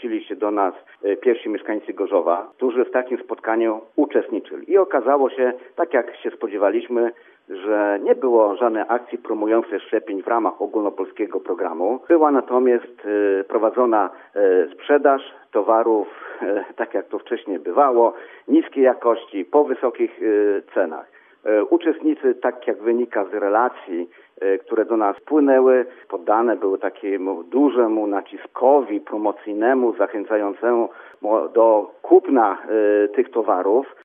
zgłosili się do nas pierwsi mieszkańcy Gorzowa, którzy w takim spotkaniu uczestniczyli. I okazało się, tak jak się spodziewaliśmy, że nie było żadnej akcji promującej szczepień w ramach ogólnopolskiego programu. Była natomiast prowadzona sprzedaż towarów, tak jak to wcześniej bywało, niskiej jakości, po wysokich cenach. Uczestnicy, tak jak wynika z relacji, które do nas wpłynęły, poddane były takiemu dużemu naciskowi promocyjnemu, zachęcającemu do kupna tych towarów.